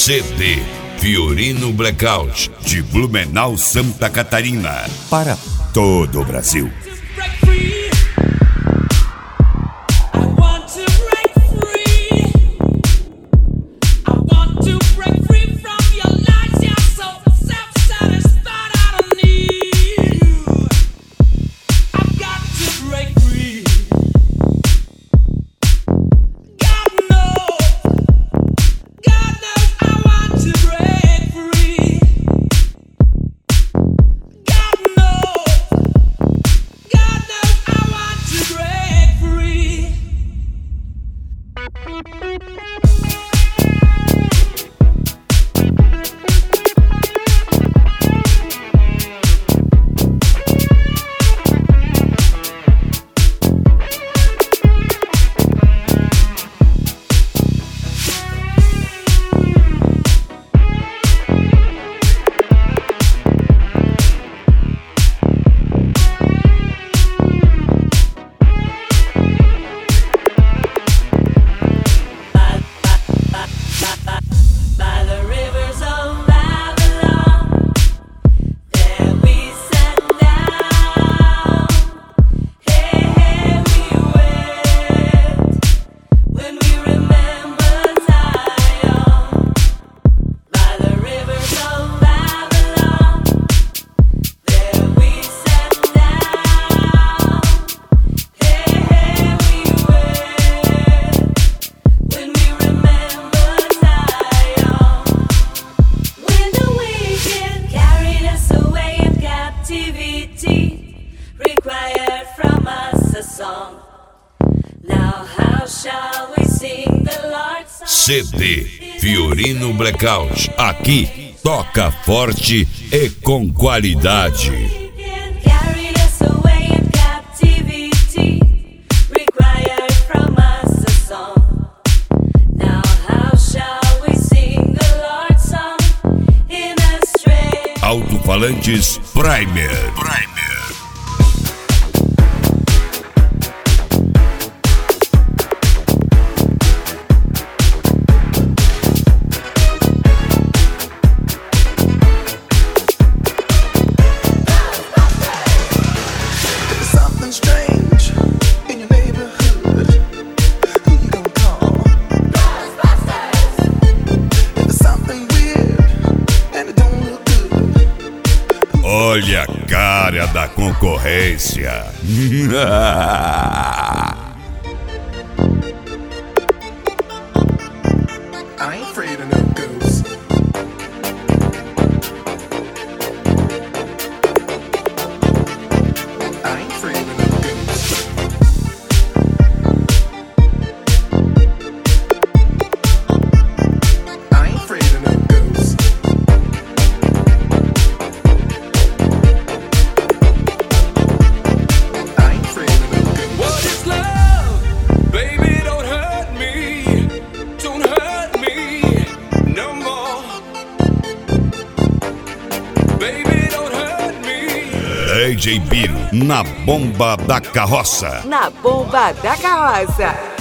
CD Fiorino Blackout, de Blumenau, Santa Catarina, para todo o Brasil. CD Fiorino Blackout. Aqui toca forte e com qualidade. Alto-falantes Primer. Olha a cara da concorrência. I ain't afraid of no ghosts. I ain't afraid of no ghosts. I ain't afraid of no ghosts. DJ Biro, na bomba da carroça. Na bomba da carroça.